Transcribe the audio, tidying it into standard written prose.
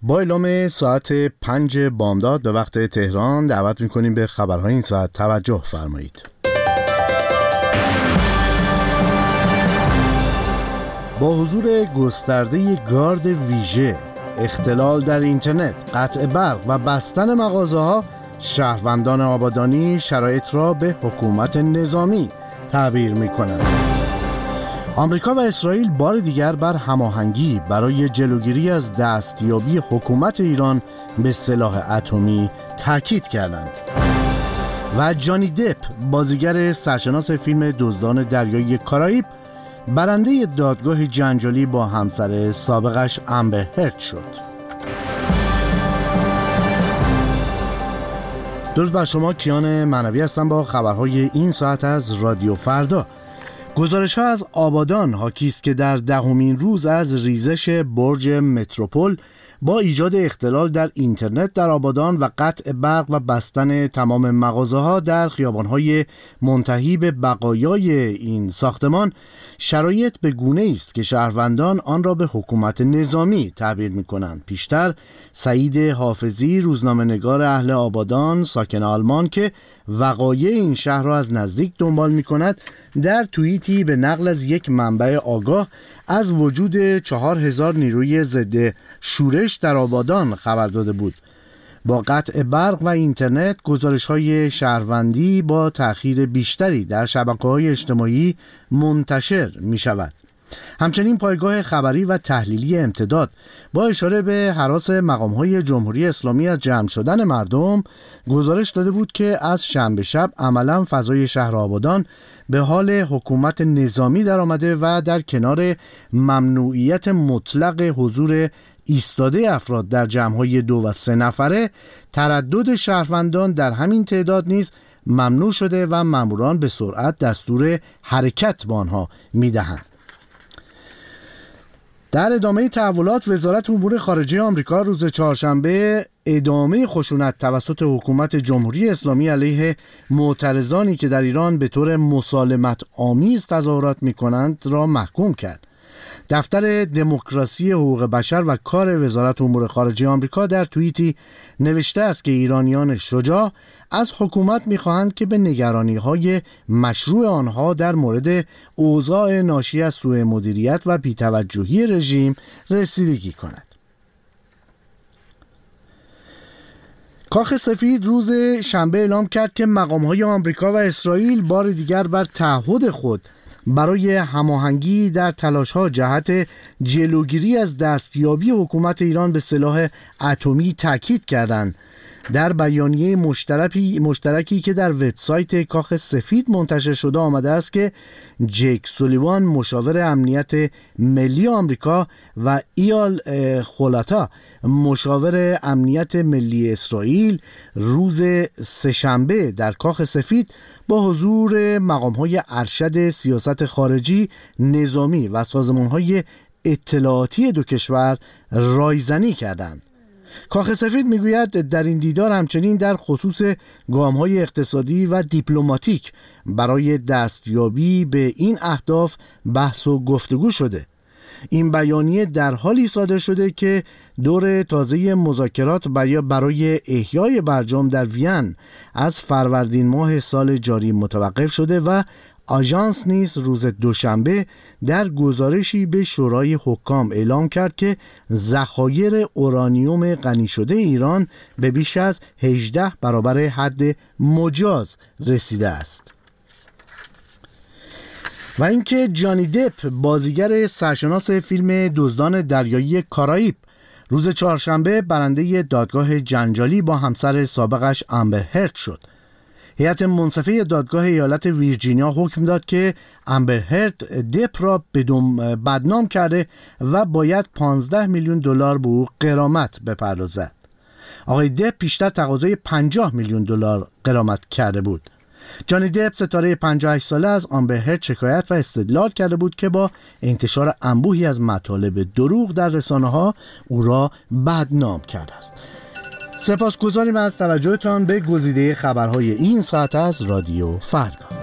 با اعلام ساعت 5 بامداد به وقت تهران دعوت می‌کنیم به خبرهای این ساعت توجه فرمایید. با حضور گسترده گارد ویژه، اختلال در اینترنت، قطع برق و بستن مغازه‌ها، شهروندان آبادانی شرایط را به حکومت نظامی تعبیر می‌کنند. آمریکا و اسرائیل بار دیگر بر هماهنگی برای جلوگیری از دستیابی حکومت ایران به سلاح اتمی تاکید کردند. و جانی دپ، بازیگر سرشناس فیلم دزدان دریایی کارائیب، برنده دادگاه جنجالی با همسر سابقش امبر هرد شد. درود بر شما، کیان معنوی هستم با خبرهای این ساعت از رادیو فردا. گزارش‌ها از آبادان حاکی است که در 10مین روز از ریزش برج متروپول با ایجاد اختلال در اینترنت در آبادان و قطع برق و بستن تمام مغازه‌ها در خیابان‌های منتهی به بقایای این ساختمان، شرایط به گونه‌ای است که شهروندان آن را به حکومت نظامی تعبیر می‌کنند. پیشتر سعید حافظی، روزنامه‌نگار اهل آبادان ساکن آلمان که وقایع این شهر را از نزدیک دنبال می‌کند، در توییتی به نقل از یک منبع آگاه از وجود 4000 نیروی ضد شورش در آبادان خبر داده بود. با قطع برق و اینترنت، گزارش‌های شهروندی با تأخیر بیشتری در شبکه‌های اجتماعی منتشر می‌شود. همچنین پایگاه خبری و تحلیلی امتداد با اشاره به هراس مقام‌های جمهوری اسلامی از جمع شدن مردم گزارش داده بود که از شنبه شب عملاً فضای شهر آبادان به حال حکومت نظامی در آمده و در کنار ممنوعیت مطلق حضور ایستاده افراد در جمع‌های 2 و 3 نفره، تردد شهروندان در همین تعداد نیز ممنوع شده و ماموران به سرعت دستور حرکت به آنها می‌دهند. در ادامه تحولات، وزارت امور خارجه آمریکا روز چهارشنبه ادامه خشونت توسط حکومت جمهوری اسلامی علیه معترضانی که در ایران به طور مسالمت آمیز تظاهرات می‌کنند را محکوم کرد. دفتر دموکراسی حقوق بشر و کار وزارت امور خارجه آمریکا در توییتی نوشته است که ایرانیان شجاع از حکومت می‌خواهند که به نگرانی‌های مشروع آنها در مورد اوضاع ناشی از سوء مدیریت و بی‌توجهی رژیم رسیدگی کند. کاخ سفید روز شنبه اعلام کرد که مقام‌های آمریکا و اسرائیل بار دیگر بر تعهد خود برای هماهنگی در تلاش‌ها جهت جلوگیری از دستیابی حکومت ایران به سلاح اتمی تاکید کردند. در بیانیه مشترکی که در وبسایت کاخ سفید منتشر شده آمده است که جیک سولیوان، مشاور امنیت ملی آمریکا، و ایال خولاتا، مشاور امنیت ملی اسرائیل، روز سه‌شنبه در کاخ سفید با حضور مقام‌های ارشد سیاست خارجی، نظامی و سازمان‌های اطلاعاتی دو کشور رایزنی کردند. کاخ سفید میگوید در این دیدار همچنین در خصوص گام‌های اقتصادی و دیپلماتیک برای دستیابی به این اهداف بحث و گفتگو شده. این بیانیه در حالی صادر شده که دور تازه مذاکرات برای احیای برجام در وین از فروردین ماه سال جاری متوقف شده و آژانس نیز روز دوشنبه در گزارشی به شورای حکام اعلام کرد که ذخایر اورانیوم غنی شده ایران به بیش از 18 برابر حد مجاز رسیده است. و اینکه جانی دپ، بازیگر سرشناس فیلم دزدان دریایی کارائیب، روز چهارشنبه برنده دادگاه جنجالی با همسر سابقش امبر هرد شد. هیئت منصفه دادگاه ایالت ویرجینیا حکم داد که امبر هرد دپ را بدنام کرده و باید 15 میلیون دلار به او غرامت بپردازد. آقای دپ پیشتر تقاضای 50 میلیون دلار غرامت کرده بود. جانی دپ، ستاره 58 ساله، از آمبر هرد شکایت و استدلال کرده بود که با انتشار انبوهی از مطالب دروغ در رسانه‌ها او را بدنام کرده است. سپاسگزاریم از توجهتان به گزیده خبرهای این ساعت از رادیو فردا.